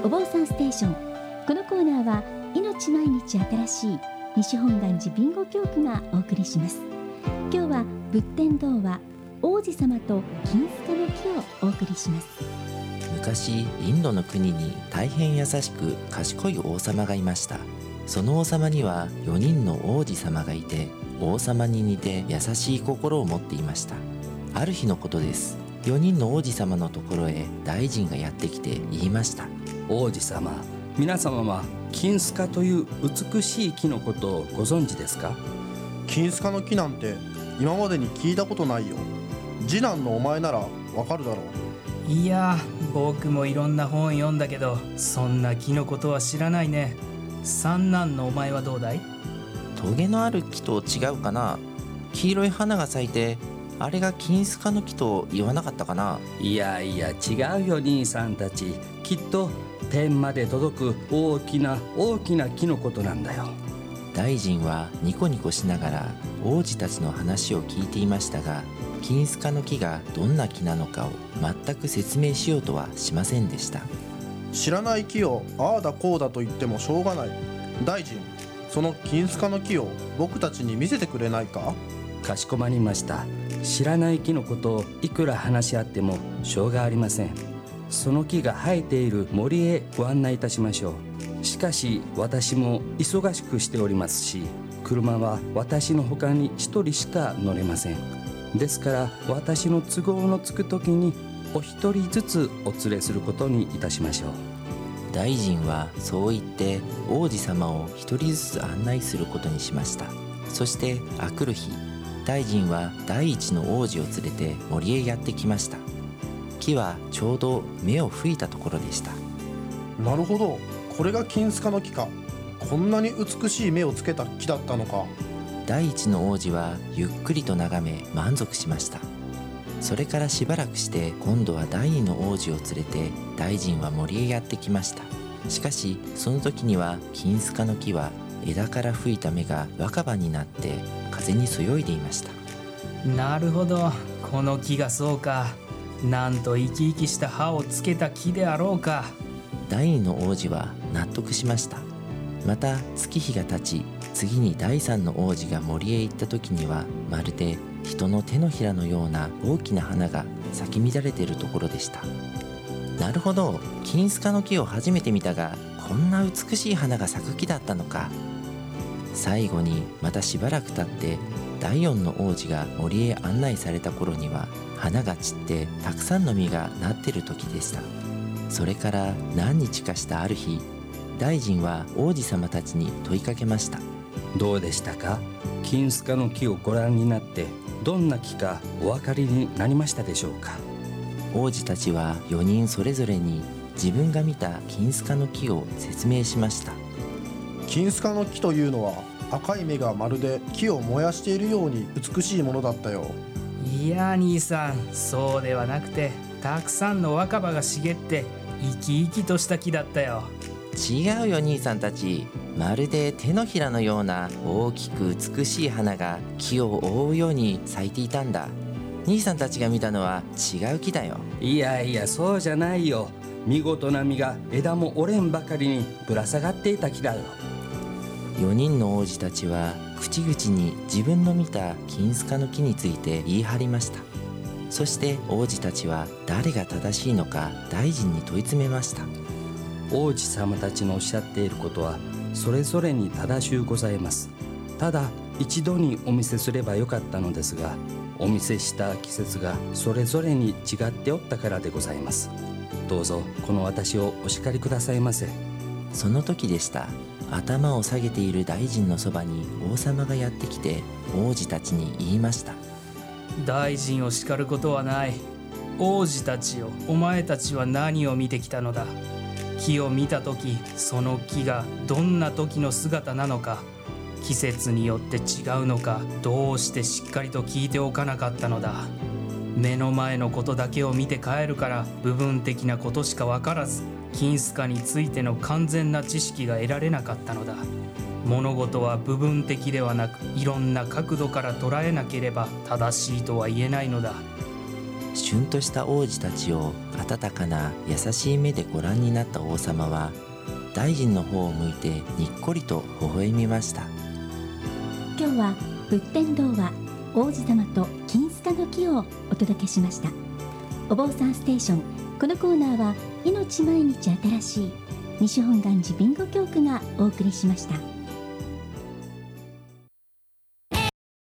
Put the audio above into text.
お坊さんステーション。このコーナーは命毎日新しい西本願寺備後教区がお送りします。今日は仏典童話王子様と金スカの木をお送りします。 昔インドの国に大変優しく賢い王様がいました。その王様には4人の王子様がいて、王様に似て優しい心を持っていました。ある日のことです。4人の王子様のところへ大臣がやってきて言いました。 王子様、皆様は金スカという美しい木のことをご存知ですか？ 金スカの木なんて今までに聞いたことないよ。次男のお前ならわかるだろう。 いや、僕もいろんな本読んだけど、そんな木のことは知らないね。三男のお前はどうだい？ トゲのある木と違うかな。黄色い花が咲いて、あれが金スカの木と言わなかったかな。 いやいや、違うよ兄さんたち。きっと天まで届く大きな大きな木のことなんだよ。 大臣はニコニコしながら王子たちの話を聞いていましたが、金スカの木がどんな木なのかを全く説明しようとはしませんでした。 知らない木をああだこうだと言ってもしょうがない。大臣、その金スカの木を僕たちに見せてくれないか？ かしこまりました。知らない木のことをいくら話し合ってもしょうがありません。その木が生えている森へご案内いたしましょう。しかし私も忙しくしておりますし、車は私の他に一人しか乗れません。ですから私の都合のつく時にお一人ずつお連れすることにいたしましょう。 大臣はそう言って王子様を一人ずつ案内することにしました。そしてあくる日、大臣は第一の王子を連れて森へやってきました。木はちょうど芽を吹いたところでした。 なるほど、これが金スカの木か。こんなに美しい芽をつけた木だったのか。 第一の王子はゆっくりと眺め満足しました。それからしばらくして今度は第二の王子を連れて大臣は森へやってきました。しかしその時には金スカの木は枝から吹いた芽が若葉になって風にそよいでいました。 なるほど、この木がそうか。なんと生き生きした葉をつけた木であろうか。 第二の王子は納得しました。また月日が経ち、次に第三の王子が森へ行った時には、まるで人の手のひらのような大きな花が咲き乱れているところでした。なるほど、金スカの木を初めて見たが、こんな美しい花が咲く木だったのか。最後にまたしばらく経って第四の王子が森へ案内された頃には、花が散ってたくさんの実がなっている時でした。それから何日かしたある日、大臣は王子様たちに問いかけました。 どうでしたか？金スカの木をご覧になってどんな木かお分かりになりましたでしょうか？ 王子たちは4人それぞれに自分が見た金スカの木を説明しました。 金スカの木というのは赤い芽がまるで木を燃やしているように美しいものだったよ。 いや兄さん、そうではなくて、たくさんの若葉が茂って生き生きとした木だったよ。 違うよ兄さんたち、まるで手のひらのような大きく美しい花が木を覆うように咲いていたんだ。兄さんたちが見たのは違う木だよ。 いやいや、そうじゃないよ。見事な実が枝も折れんばかりにぶら下がっていた木だよ。 4人の王子たちは口々に自分の見た金スカの木について言い張りました。そして王子たちは誰が正しいのか大臣に問い詰めました。 王子様たちのおっしゃっていることはそれぞれに正しゅうございます。ただ一度にお見せすればよかったのですが、お見せした季節がそれぞれに違っておったからでございます。どうぞこの私をお叱りくださいませ。 その時でした。頭を下げている大臣のそばに王様がやってきて王子たちに言いました。 大臣を叱ることはない。王子たちよ、お前たちは何を見てきたのだ。木を見た時、その木がどんな時の姿なのか、季節によって違うのか、どうしてしっかりと聞いておかなかったのだ。目の前のことだけを見て帰るから部分的なことしか分からず、金スカについての完全な知識が得られなかったのだ。物事は部分的ではなく、いろんな角度から捉えなければ正しいとは言えないのだ。 旬とした王子たちを温かな優しい目でご覧になった王様は、大臣の方を向いてにっこりと微笑みました。 今日は仏天童話王子様と金スカの木をお届けしました。お坊さんステーション、このコーナーは命毎日新しい西本願寺ビンゴ教区がお送りしました。